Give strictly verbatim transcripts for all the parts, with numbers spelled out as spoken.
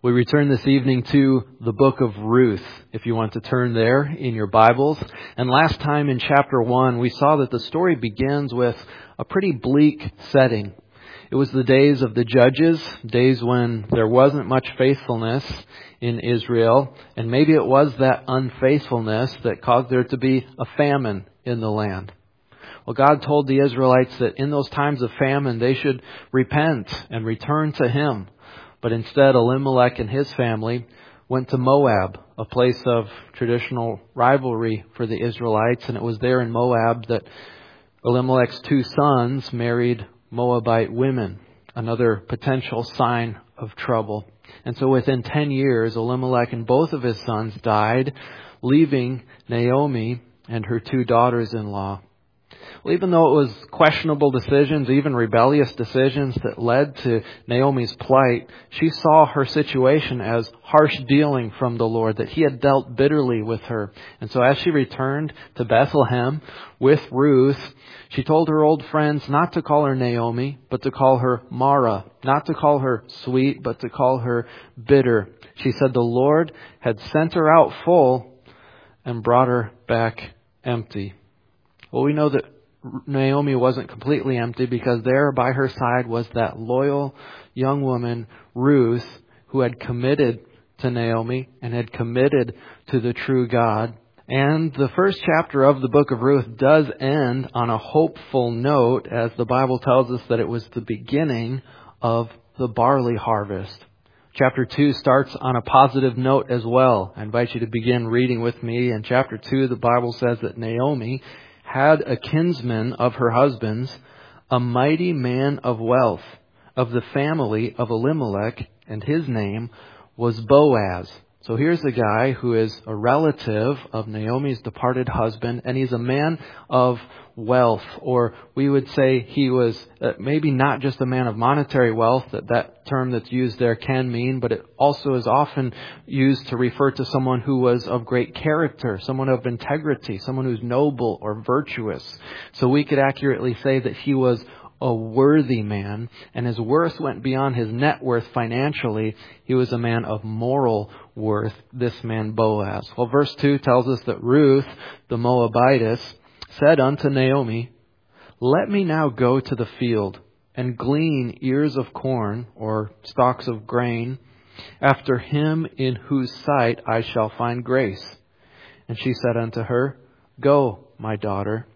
We return this evening to the book of Ruth, if you want to turn there in your Bibles. And last time in chapter one, we saw that the story begins with a pretty bleak setting. It was the days of the judges, days when there wasn't much faithfulness in Israel, and maybe it was that unfaithfulness that caused there to be a famine in the land. Well, God told the Israelites that in those times of famine, they should repent and return to Him. But instead, Elimelech and his family went to Moab, a place of traditional rivalry for the Israelites. And it was there in Moab that Elimelech's two sons married Moabite women, another potential sign of trouble. And so within ten years, Elimelech and both of his sons died, leaving Naomi and her two daughters-in-law. Well, even though it was questionable decisions, even rebellious decisions that led to Naomi's plight, she saw her situation as harsh dealing from the Lord, that He had dealt bitterly with her. And so as she returned to Bethlehem with Ruth, she told her old friends not to call her Naomi, but to call her Mara, not to call her sweet, but to call her bitter. She said the Lord had sent her out full and brought her back empty. Well, we know that Naomi wasn't completely empty, because there by her side was that loyal young woman, Ruth, who had committed to Naomi and had committed to the true God. And the first chapter of the book of Ruth does end on a hopeful note, as the Bible tells us that it was the beginning of the barley harvest. Chapter two starts on a positive note as well. I invite you to begin reading with me. In chapter two, the Bible says that Naomi had a kinsman of her husband's, a mighty man of wealth, of the family of Elimelech, and his name was Boaz. So here's a guy who is a relative of Naomi's departed husband, and he's a man of wealth, or we would say he was uh, maybe not just a man of monetary wealth, that that term that's used there can mean, but it also is often used to refer to someone who was of great character, someone of integrity, someone who's noble or virtuous. So we could accurately say that he was a worthy man, and his worth went beyond his net worth financially. He was a man of moral worth, this man Boaz. Well, verse two tells us that Ruth, the Moabitess, said unto Naomi, "Let me now go to the field and glean ears of corn, or stalks of grain, after him in whose sight I shall find grace." And she said unto her, "Go, my daughter."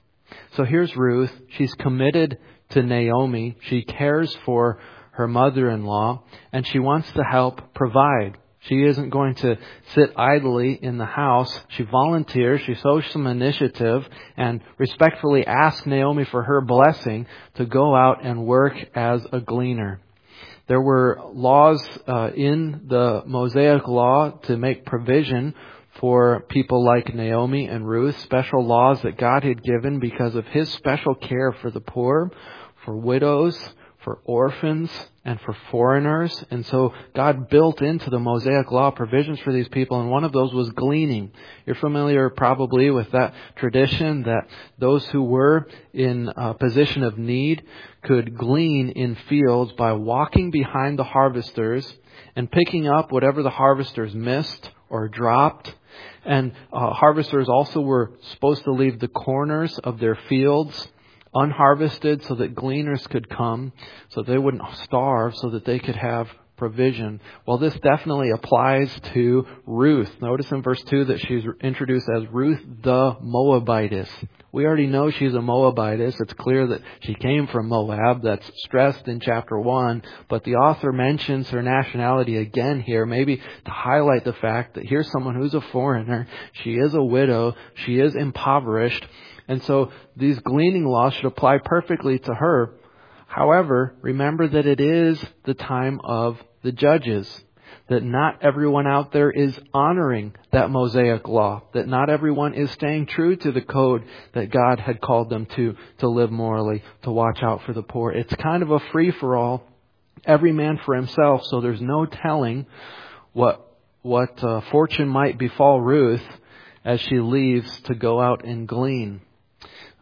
So here's Ruth. She's committed to Naomi. She cares for her mother-in-law, and she wants to help provide. She isn't going to sit idly in the house. She volunteers. She shows some initiative and respectfully asks Naomi for her blessing to go out and work as a gleaner. There were laws uh, in the Mosaic law to make provision for people like Naomi and Ruth, special laws that God had given because of His special care for the poor, for widows, for orphans, and for foreigners. And so God built into the Mosaic law provisions for these people, and one of those was gleaning. You're familiar probably with that tradition that those who were in a position of need could glean in fields by walking behind the harvesters and picking up whatever the harvesters missed or dropped. And uh, harvesters also were supposed to leave the corners of their fields unharvested so that gleaners could come, so they wouldn't starve, so that they could have provision. Well, this definitely applies to Ruth. Notice in verse two that she's introduced as Ruth the Moabitess. We already know she's a Moabitess. It's clear that she came from Moab. That's stressed in chapter one. But the author mentions her nationality again here, maybe to highlight the fact that here's someone who's a foreigner. She is a widow. She is impoverished. And so these gleaning laws should apply perfectly to her. However, remember that it is the time of the judges, that not everyone out there is honoring that Mosaic law, that not everyone is staying true to the code that God had called them to, to live morally, to watch out for the poor. It's kind of a free-for-all, every man for himself, so there's no telling what, what uh, fortune might befall Ruth as she leaves to go out and glean.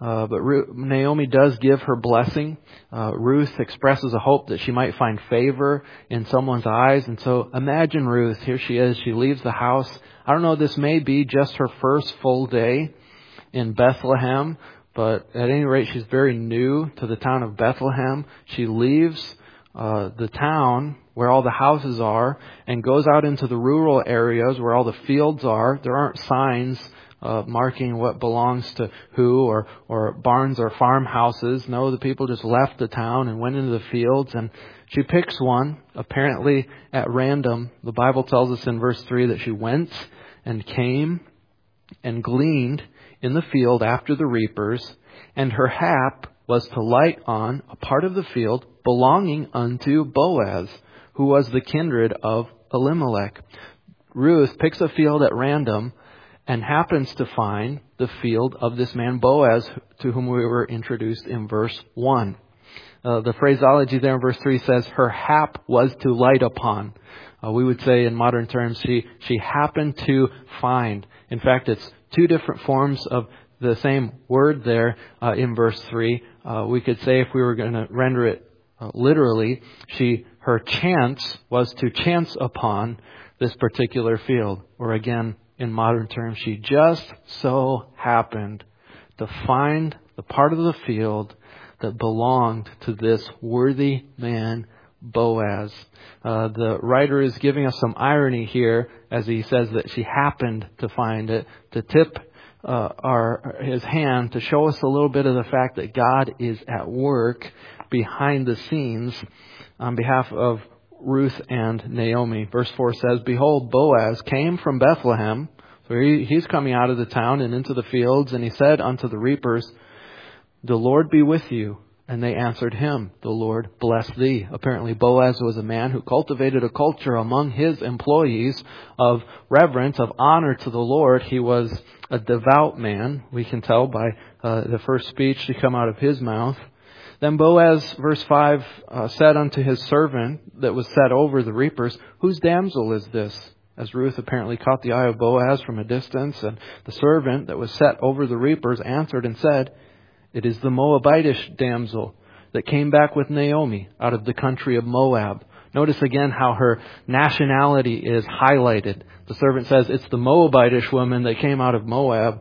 Uh, but Ru- Naomi does give her blessing. Uh, Ruth expresses a hope that she might find favor in someone's eyes. And so imagine Ruth. Here she is. She leaves the house. I don't know, this may be just her first full day in Bethlehem. But at any rate, she's very new to the town of Bethlehem. She leaves uh, the town where all the houses are and goes out into the rural areas where all the fields are. There aren't signs Uh, marking what belongs to who, or, or barns or farmhouses. No, the people just left the town and went into the fields, and she picks one, apparently at random. The Bible tells us in verse three that she went and came and gleaned in the field after the reapers, and her hap was to light on a part of the field belonging unto Boaz, who was the kindred of Elimelech. Ruth picks a field at random and happens to find the field of this man Boaz, to whom we were introduced in verse one. Uh, the phraseology there in verse three says, her hap was to light upon. Uh, we would say in modern terms, she, she happened to find. In fact, it's two different forms of the same word there uh, in verse three. Uh, we could say, if we were going to render it uh, literally, she her chance was to chance upon this particular field. Or again, in modern terms, she just so happened to find the part of the field that belonged to this worthy man, Boaz. Uh, the writer is giving us some irony here as he says that she happened to find it, to tip uh, our his hand to show us a little bit of the fact that God is at work behind the scenes on behalf of Ruth and Naomi. Verse four says, behold, Boaz came from Bethlehem. So he, he's coming out of the town and into the fields, and he said unto the reapers, the Lord be with you. And they answered him, the Lord bless thee. Apparently Boaz was a man who cultivated a culture among his employees of reverence, of honor to the Lord. He was a devout man, we can tell by uh, the first speech to come out of his mouth. Then Boaz, verse five, uh, said unto his servant that was set over the reapers, whose damsel is this? As Ruth apparently caught the eye of Boaz from a distance, and the servant that was set over the reapers answered and said, it is the Moabitish damsel that came back with Naomi out of the country of Moab. Notice again how her nationality is highlighted. The servant says, it's the Moabitish woman that came out of Moab.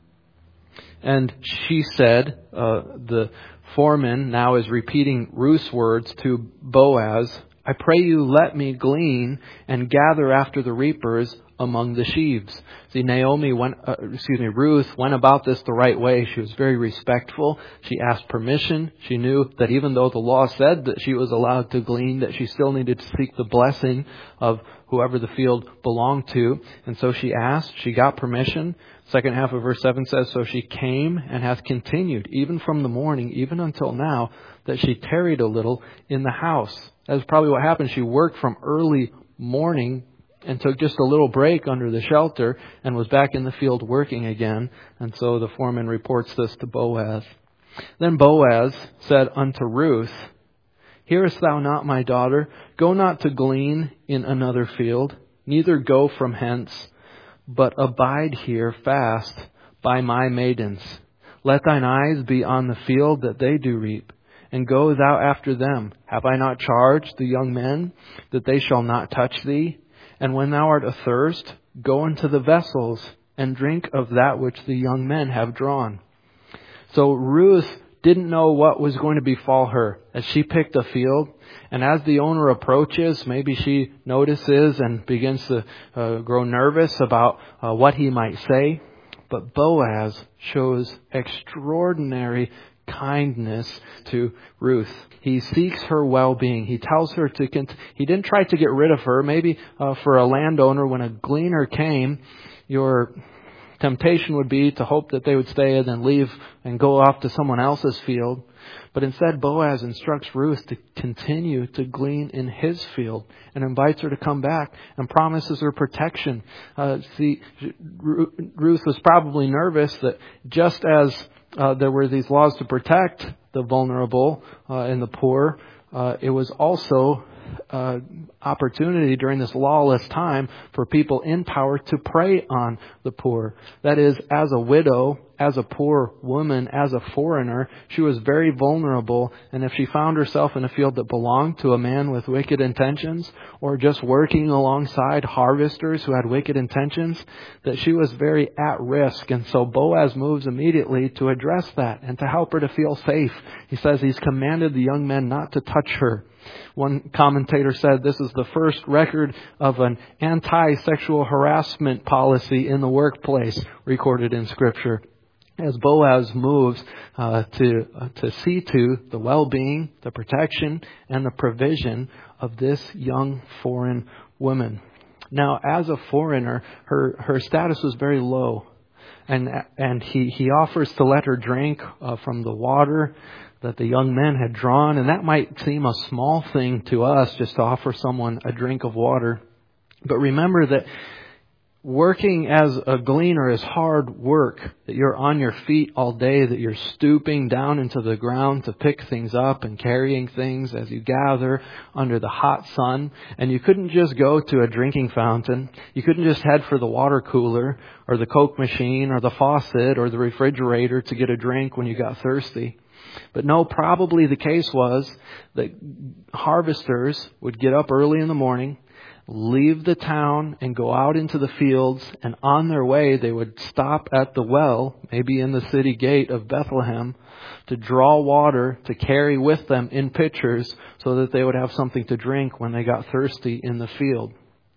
And she said, uh, the foreman now is repeating Ruth's words to Boaz, I pray you let me glean and gather after the reapers among the sheaves. See, Naomi went, uh, excuse me, Ruth went about this the right way. She was very respectful. She asked permission. She knew that even though the law said that she was allowed to glean, that she still needed to seek the blessing of whoever the field belonged to. And so she asked, she got permission. Second half of verse seven says, so she came and hath continued, even from the morning, even until now, that she tarried a little in the house. That's probably what happened. She worked from early morning and took just a little break under the shelter and was back in the field working again. And so the foreman reports this to Boaz. Then Boaz said unto Ruth, hearest thou not, my daughter? Go not to glean in another field, neither go from hence, but abide here fast by my maidens. Let thine eyes be on the field that they do reap, and go thou after them. Have I not charged the young men that they shall not touch thee? And when thou art athirst, go into the vessels and drink of that which the young men have drawn. So Ruth didn't know what was going to befall her as she picked a field. And as the owner approaches, maybe she notices and begins to uh, grow nervous about uh, what he might say. But Boaz shows extraordinary kindness to Ruth. He seeks her well-being. He tells her to, cont- he didn't try to get rid of her. Maybe uh, for a landowner, when a gleaner came, your temptation would be to hope that they would stay and then leave and go off to someone else's field. But instead, Boaz instructs Ruth to continue to glean in his field and invites her to come back and promises her protection. Uh, see, Ruth was probably nervous that just as uh, there were these laws to protect the vulnerable uh, and the poor, uh, it was also Uh, opportunity during this lawless time for people in power to prey on the poor. That is, as a widow, as a poor woman, as a foreigner, she was very vulnerable. And if she found herself in a field that belonged to a man with wicked intentions, or just working alongside harvesters who had wicked intentions, that she was very at risk. And so Boaz moves immediately to address that and to help her to feel safe. He says he's commanded the young men not to touch her. One commentator said this is the first record of an anti-sexual harassment policy in the workplace recorded in Scripture, as Boaz moves uh, to uh, to see to the well-being, the protection, and the provision of this young foreign woman. Now, as a foreigner, her her status was very low, and and he he offers to let her drink uh, from the water that the young men had drawn. And that might seem a small thing to us, just to offer someone a drink of water. But remember that working as a gleaner is hard work, that you're on your feet all day, that you're stooping down into the ground to pick things up and carrying things as you gather under the hot sun. And you couldn't just go to a drinking fountain. You couldn't just head for the water cooler or the Coke machine or the faucet or the refrigerator to get a drink when you got thirsty. But no, probably the case was that harvesters would get up early in the morning, leave the town and go out into the fields, and on their way they would stop at the well, maybe in the city gate of Bethlehem, to draw water to carry with them in pitchers so that they would have something to drink when they got thirsty in the field.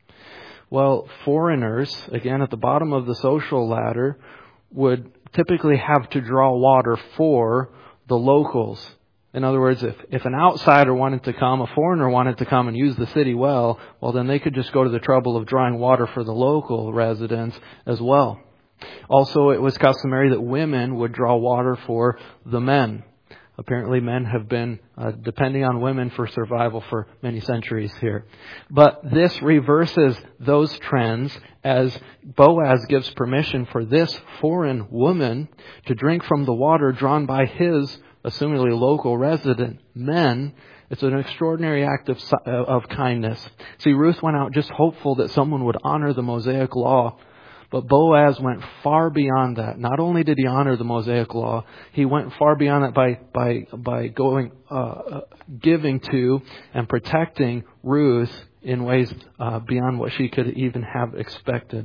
Well, foreigners, again at the bottom of the social ladder, would typically have to draw water for the locals. In other words, if, if an outsider wanted to come, a foreigner wanted to come and use the city well, well then they could just go to the trouble of drawing water for the local residents as well. Also, it was customary that women would draw water for the men. Apparently men have been uh, depending on women for survival for many centuries here. But this reverses those trends as Boaz gives permission for this foreign woman to drink from the water drawn by his, assumingly local resident men. It's an extraordinary act of, of kindness. See, Ruth went out just hopeful that someone would honor the Mosaic law. But Boaz went far beyond that. Not only did he honor the Mosaic law, he went far beyond that by by by going uh, giving to and protecting Ruth in ways uh, beyond what she could even have expected.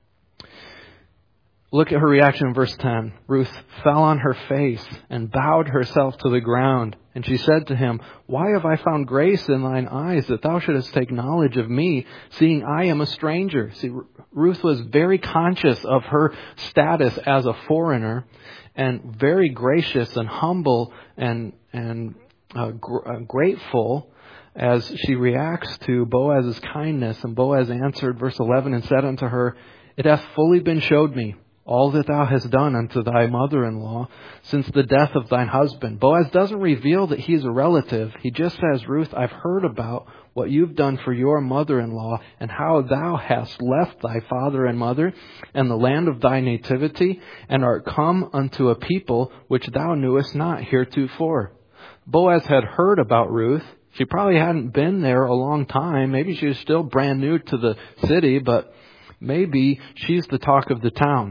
Look at her reaction in verse ten. Ruth fell on her face and bowed herself to the ground. And she said to him, "Why have I found grace in thine eyes, that thou shouldest take knowledge of me, seeing I am a stranger?" See, Ruth was very conscious of her status as a foreigner, and very gracious and humble and and uh, gr- uh, grateful as she reacts to Boaz's kindness. And Boaz answered, verse eleven, and said unto her, "It hath fully been showed me, all that thou hast done unto thy mother-in-law since the death of thine husband." Boaz doesn't reveal that he's a relative. He just says, "Ruth, I've heard about what you've done for your mother-in-law, and how thou hast left thy father and mother and the land of thy nativity, and art come unto a people which thou knewest not heretofore." Boaz had heard about Ruth. She probably hadn't been there a long time. Maybe she was still brand new to the city, but maybe she's the talk of the town.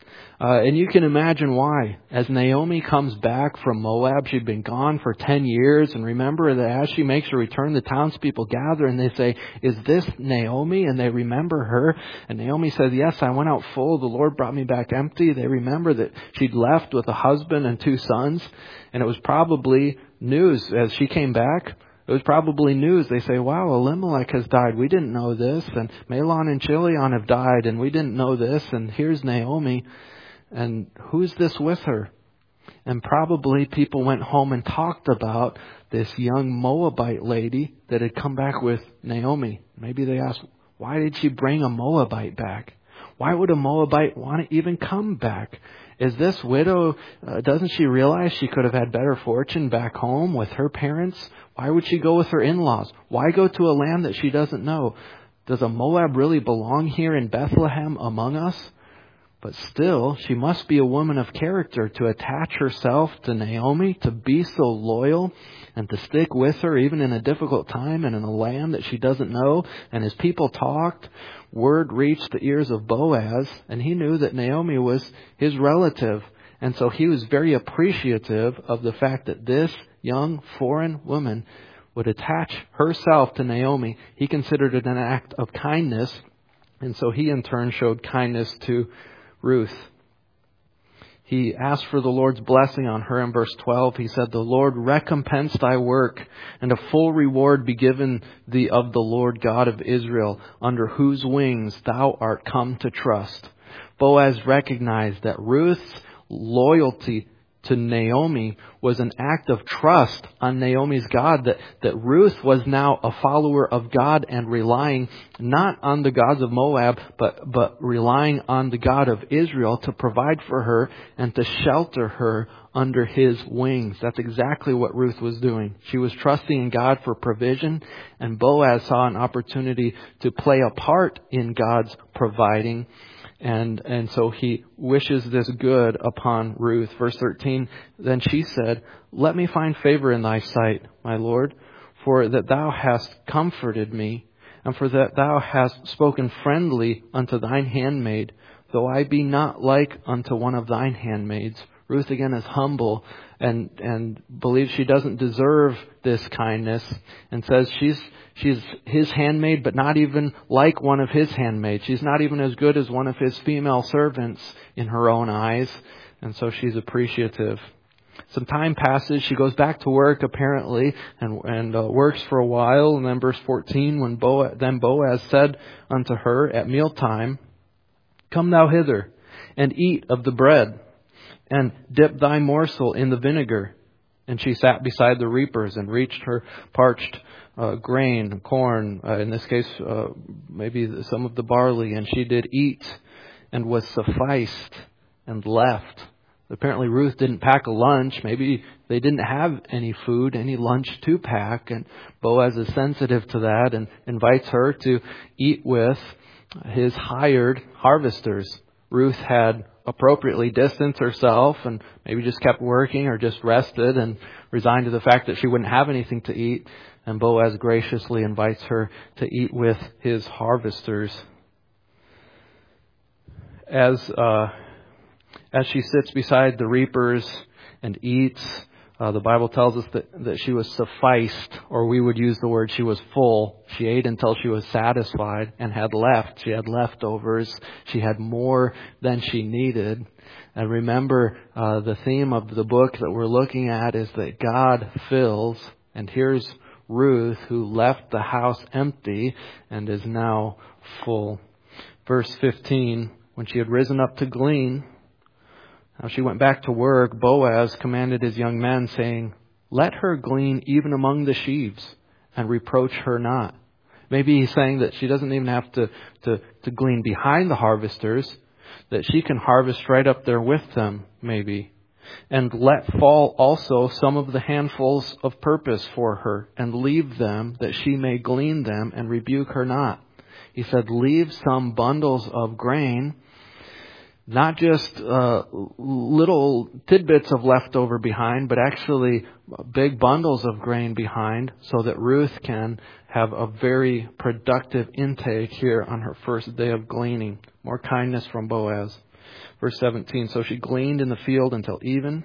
Uh, and you can imagine why. As Naomi comes back from Moab, she'd been gone for ten years. And remember that as she makes her return, the townspeople gather and they say, "Is this Naomi?" And they remember her. And Naomi says, "Yes, I went out full. The Lord brought me back empty." They remember that she'd left with a husband and two sons. And it was probably news as she came back. It was probably news. They say, "Wow, Elimelech has died. We didn't know this. And Mahlon and Chilion have died, and we didn't know this. And here's Naomi. And who's this with her?" And probably people went home and talked about this young Moabite lady that had come back with Naomi. Maybe they asked, why did she bring a Moabite back? Why would a Moabite want to even come back? Is this widow, uh, doesn't she realize she could have had better fortune back home with her parents? Why would she go with her in-laws? Why go to a land that she doesn't know? Does a Moab really belong here in Bethlehem among us? But still, she must be a woman of character to attach herself to Naomi, to be so loyal, and to stick with her even in a difficult time and in a land that she doesn't know. And as people talked, word reached the ears of Boaz, and he knew that Naomi was his relative. And so he was very appreciative of the fact that this young foreign woman would attach herself to Naomi. He considered it an act of kindness. And so he in turn showed kindness to Ruth. He asked for the Lord's blessing on her in verse twelve. He said, "The Lord recompense thy work, and a full reward be given thee of the Lord God of Israel, under whose wings thou art come to trust." Boaz recognized that Ruth's loyalty to Naomi was an act of trust on Naomi's God, that, that Ruth was now a follower of God and relying not on the gods of Moab, but, but relying on the God of Israel to provide for her and to shelter her under His wings. That's exactly what Ruth was doing. She was trusting in God for provision, and Boaz saw an opportunity to play a part in God's providing. And and so he wishes this good upon Ruth. Verse thirteen, then she said, "Let me find favor in thy sight, my Lord, for that thou hast comforted me, and for that thou hast spoken friendly unto thine handmaid, though I be not like unto one of thine handmaids." Ruth again is humble and and believes she doesn't deserve this kindness, and says she's she's his handmaid, but not even like one of his handmaids. She's not even as good as one of his female servants in her own eyes, and so she's appreciative. Some time passes. She goes back to work apparently, and and uh, works for a while. And then verse fourteen, when Boaz, then Boaz said unto her at mealtime, "Come thou hither, and eat of the bread, and dip thy morsel in the vinegar." And she sat beside the reapers and reached her parched uh, grain, corn, uh, in this case, uh, maybe some of the barley. And she did eat and was sufficed and left. Apparently Ruth didn't pack a lunch. Maybe they didn't have any food, any lunch to pack. And Boaz is sensitive to that and invites her to eat with his hired harvesters. Ruth had appropriately distanced herself and maybe just kept working or just rested and resigned to the fact that she wouldn't have anything to eat. And Boaz graciously invites her to eat with his harvesters. As uh, as she sits beside the reapers and eats, uh, the Bible tells us that, that she was sufficed, or we would use the word she was full. She ate until she was satisfied and had left. She had leftovers. She had more than she needed. And remember, uh, the theme of the book that we're looking at is that God fills. And here's Ruth, who left the house empty and is now full. Verse fifteen, when she had risen up to glean, now she went back to work, Boaz commanded his young men, saying, "Let her glean even among the sheaves, and reproach her not." Maybe he's saying that she doesn't even have to, to, to glean behind the harvesters, that she can harvest right up there with them, maybe. "And let fall also some of the handfuls of purpose for her, and leave them, that she may glean them, and rebuke her not." He said, leave some bundles of grain, not just uh, little tidbits of leftover behind, but actually big bundles of grain behind, so that Ruth can have a very productive intake here on her first day of gleaning. More kindness from Boaz. Verse seventeen, so she gleaned in the field until even.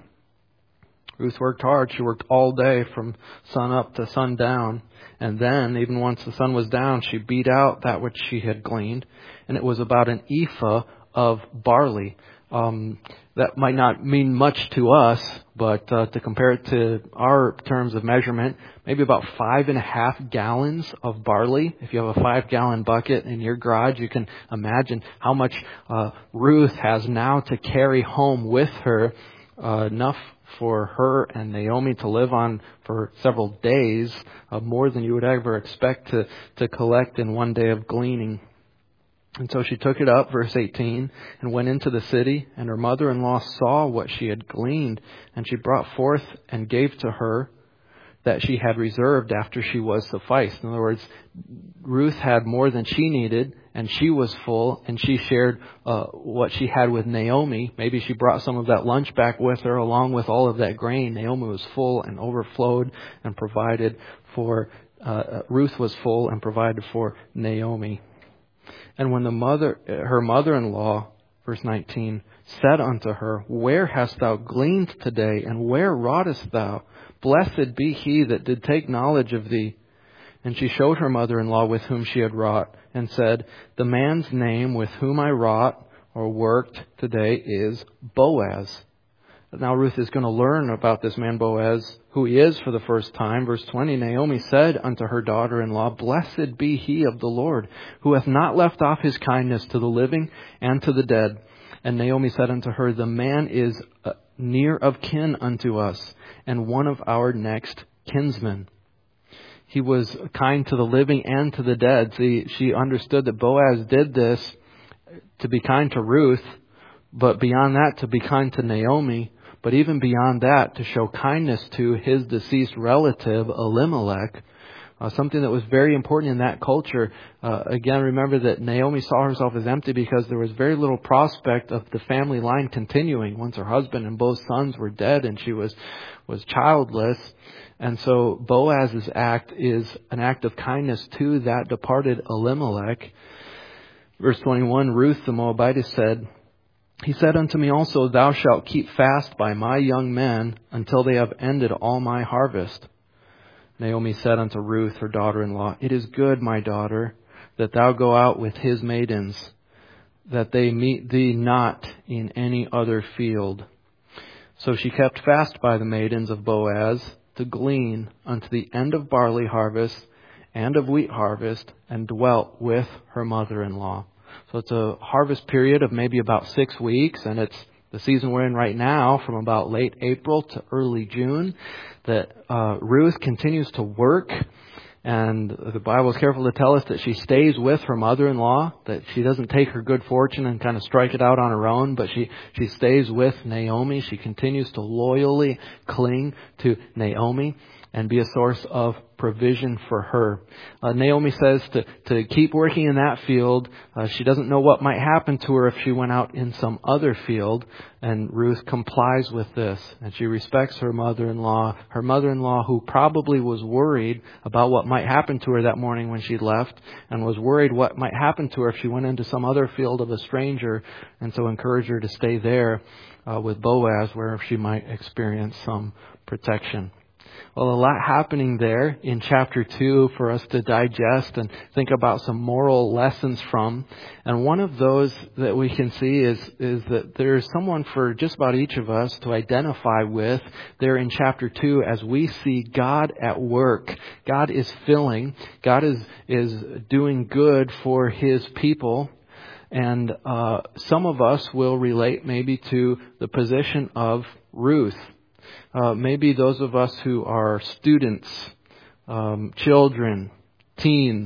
Ruth worked hard. She worked all day from sun up to sundown. And then, even once the sun was down, she beat out that which she had gleaned. And it was about an ephah of barley. Um, that might not mean much to us, but uh, to compare it to our terms of measurement, maybe about five and a half gallons of barley. If you have a five gallon bucket in your garage, you can imagine how much uh, Ruth has now to carry home with her, uh, enough for her and Naomi to live on for several days, uh, more than you would ever expect to, to collect in one day of gleaning. And so she took it up, verse eighteen, and went into the city, and her mother-in-law saw what she had gleaned, and she brought forth and gave to her that she had reserved after she was sufficed. In other words, Ruth had more than she needed, and she was full, and she shared uh, what she had with Naomi. Maybe she brought some of that lunch back with her along with all of that grain. Naomi was full and overflowed and provided for, uh, Ruth was full and provided for Naomi. And when the mother, her mother-in-law verse nineteen, said unto her, Where hast thou gleaned today, and where wroughtest thou? Blessed be he that did take knowledge of thee. And she showed her mother-in-law with whom she had wrought, and said, The man's name with whom I wrought or worked today is Boaz. Now Ruth is going to learn about this man Boaz, who he is for the first time. Verse twenty, Naomi said unto her daughter-in-law, Blessed be he of the Lord, who hath not left off his kindness to the living and to the dead. And Naomi said unto her, The man is near of kin unto us, and one of our next kinsmen. He was kind to the living and to the dead. See, she understood that Boaz did this to be kind to Ruth, but beyond that, to be kind to Naomi. But even beyond that, to show kindness to his deceased relative, Elimelech, uh, something that was very important in that culture. Uh, again, remember that Naomi saw herself as empty because there was very little prospect of the family line continuing once her husband and both sons were dead and she was, was childless. And so Boaz's act is an act of kindness to that departed Elimelech. Verse twenty-one, Ruth the Moabitess said, He said unto me also, Thou shalt keep fast by my young men until they have ended all my harvest. Naomi said unto Ruth, her daughter-in-law, It is good, my daughter, that thou go out with his maidens, that they meet thee not in any other field. So she kept fast by the maidens of Boaz to glean unto the end of barley harvest and of wheat harvest, and dwelt with her mother-in-law. So it's a harvest period of maybe about six weeks, and it's the season we're in right now from about late April to early June, that uh, Ruth continues to work. And the Bible is careful to tell us that she stays with her mother-in-law, that she doesn't take her good fortune and kind of strike it out on her own, but she, she stays with Naomi. She continues to loyally cling to Naomi and be a source of provision for her. Uh, Naomi says to, to keep working in that field. Uh, she doesn't know what might happen to her if she went out in some other field. And Ruth complies with this. And she respects her mother-in-law. Her mother-in-law, who probably was worried about what might happen to her that morning when she left, and was worried what might happen to her if she went into some other field of a stranger, and so encouraged her to stay there uh, with Boaz, where she might experience some protection. Well, a lot happening there in chapter two for us to digest and think about some moral lessons from. And one of those that we can see is, is that there's someone for just about each of us to identify with there in chapter two as we see God at work. God is filling. God is, is doing good for His people. And uh, some of us will relate maybe to the position of Ruth. Uh, maybe those of us who are students, um, children, teens,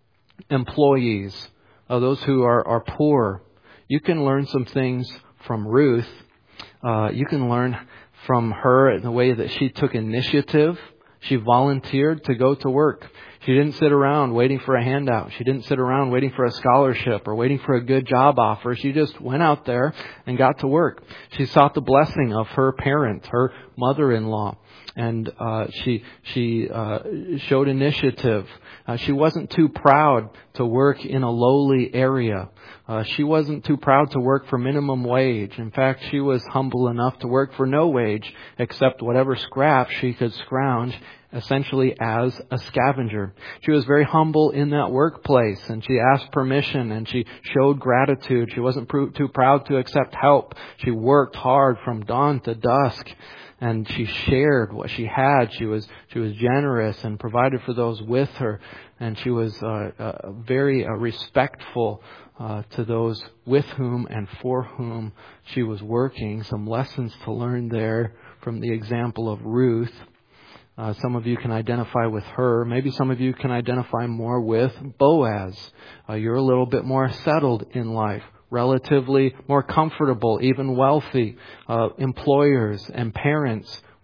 employees, uh, those who are, are poor, you can learn some things from Ruth. Uh, you can learn from her in the way that she took initiative. She volunteered to go to work. She didn't sit around waiting for a handout. She didn't sit around waiting for a scholarship or waiting for a good job offer. She just went out there and got to work. She sought the blessing of her parent, her mother-in-law. And uh, she she uh, showed initiative. Uh, she wasn't too proud to work in a lowly area. Uh, she wasn't too proud to work for minimum wage. In fact, she was humble enough to work for no wage except whatever scraps she could scrounge, essentially as a scavenger. She was very humble in that workplace, and she asked permission, and she showed gratitude. She wasn't pr- too proud to accept help. She worked hard from dawn to dusk. And she shared what she had. She was she was generous and provided for those with her. And she was uh, uh, very uh, respectful uh, to those with whom and for whom she was working. Some lessons to learn there from the example of Ruth. Uh, some of you can identify with her. Maybe some of you can identify more with Boaz. Uh, you're a little bit more settled in life. Relatively more comfortable, even wealthy, uh, employers and parents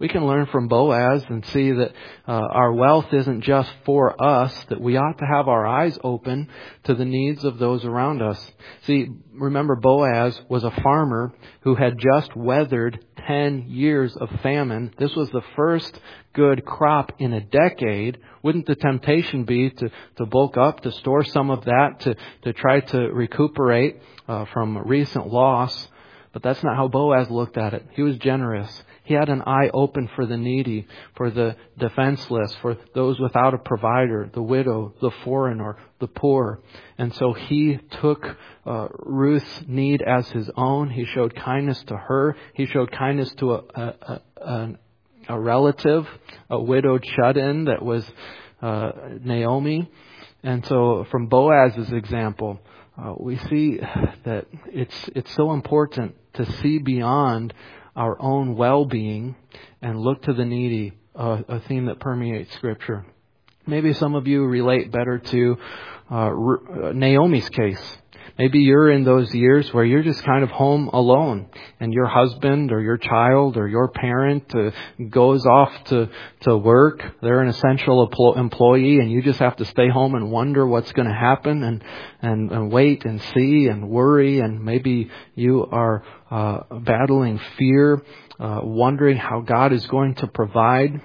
We can learn from Boaz and see that uh, our wealth isn't just for us, that we ought to have our eyes open to the needs of those around us. See, remember Boaz was a farmer who had just weathered ten years of famine. This was the first good crop in a decade. Wouldn't the temptation be to, to bulk up, to store some of that, to, to try to recuperate uh, from recent loss? But that's not how Boaz looked at it. He was generous. He had an eye open for the needy, for the defenseless, for those without a provider, the widow, the foreigner, the poor. And so he took uh, Ruth's need as his own. He showed kindness to her. He showed kindness to a, a, a, a relative, a widowed shut-in that was uh, Naomi. And so from Boaz's example, uh, we see that it's it's so important to see beyond our own well-being and look to the needy, uh, a theme that permeates Scripture. Maybe some of you relate better to uh, Naomi's case. Maybe you're in those years where you're just kind of home alone, and your husband or your child or your parent uh, goes off to, to work. They're an essential employee, and you just have to stay home and wonder what's going to happen, and, and, and wait and see and worry. And maybe you are uh, battling fear, uh, wondering how God is going to provide.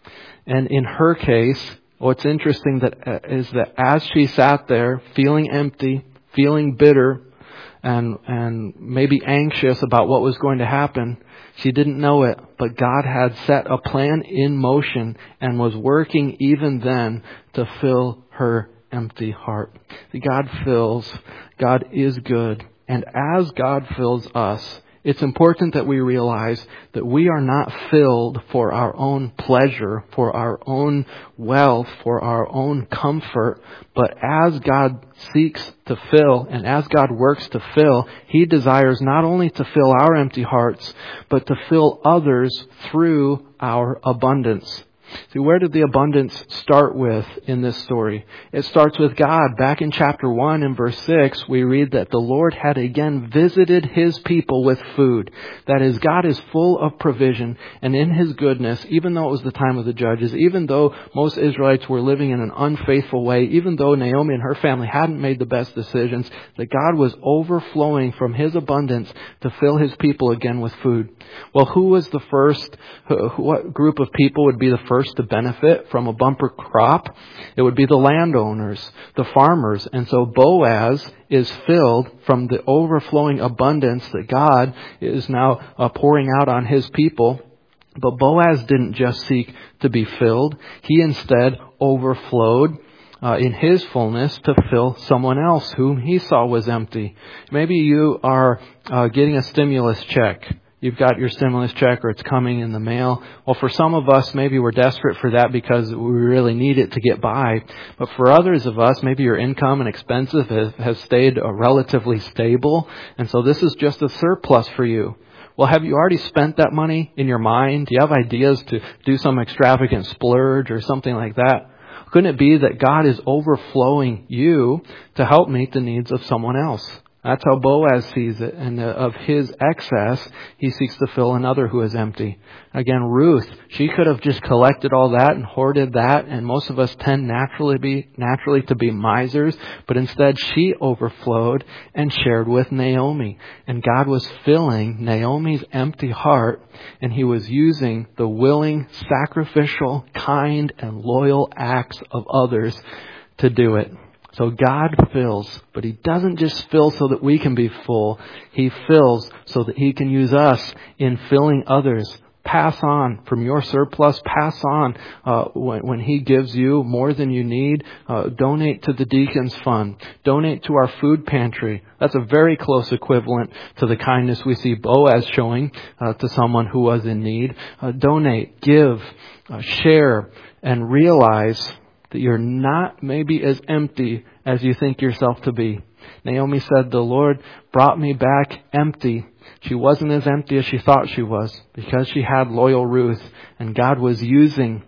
And in her case, what's interesting that uh, is that as she sat there feeling empty, feeling bitter, and and maybe anxious about what was going to happen, she didn't know it, but God had set a plan in motion and was working even then to fill her empty heart. See, God fills, God is good, and as God fills us, it's important that we realize that we are not filled for our own pleasure, for our own wealth, for our own comfort. But as God seeks to fill and as God works to fill, He desires not only to fill our empty hearts, but to fill others through our abundance. See, where did the abundance start with in this story? It starts with God. Back in chapter one and verse six, we read that the Lord had again visited His people with food. That is, God is full of provision, and in His goodness, even though it was the time of the judges, even though most Israelites were living in an unfaithful way, even though Naomi and her family hadn't made the best decisions, that God was overflowing from His abundance to fill His people again with food. Well, who was the first, what group of people would be the first to benefit from a bumper crop? It would be the landowners, the farmers. And so Boaz is filled from the overflowing abundance that God is now uh, pouring out on His people. But Boaz didn't just seek to be filled. He instead overflowed Uh, in his fullness to fill someone else whom he saw was empty. Maybe you are uh, getting a stimulus check. You've got your stimulus check, or it's coming in the mail. Well, for some of us, maybe we're desperate for that because we really need it to get by. But for others of us, maybe your income and expenses has, has stayed uh, relatively stable. And so this is just a surplus for you. Well, have you already spent that money in your mind? Do you have ideas to do some extravagant splurge or something like that? Couldn't it be that God is overflowing you to help meet the needs of someone else? That's how Boaz sees it. And of his excess, he seeks to fill another who is empty. Again, Ruth, she could have just collected all that and hoarded that. And most of us tend naturally be naturally to be misers. But instead, she overflowed and shared with Naomi. And God was filling Naomi's empty heart. And He was using the willing, sacrificial, kind, and loyal acts of others to do it. So God fills, but He doesn't just fill so that we can be full. He fills so that He can use us in filling others. Pass on from your surplus. Pass on uh, when, when He gives you more than you need. Uh, donate to the Deacons Fund. Donate to our food pantry. That's a very close equivalent to the kindness we see Boaz showing uh, to someone who was in need. Uh, donate, give, uh, share, and realize that you're not maybe as empty as you think yourself to be. Naomi said, the Lord brought me back empty. She wasn't as empty as she thought she was because she had loyal Ruth. And God was using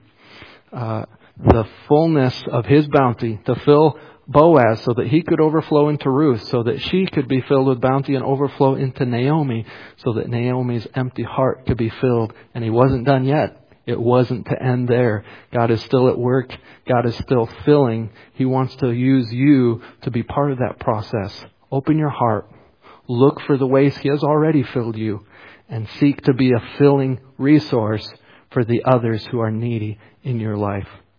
uh, the fullness of His bounty to fill Boaz so that he could overflow into Ruth, so that she could be filled with bounty and overflow into Naomi, so that Naomi's empty heart could be filled. And He wasn't done yet. It wasn't to end there. God is still at work. God is still filling. He wants to use you to be part of that process. Open your heart. Look for the ways He has already filled you, and seek to be a filling resource for the others who are needy in your life.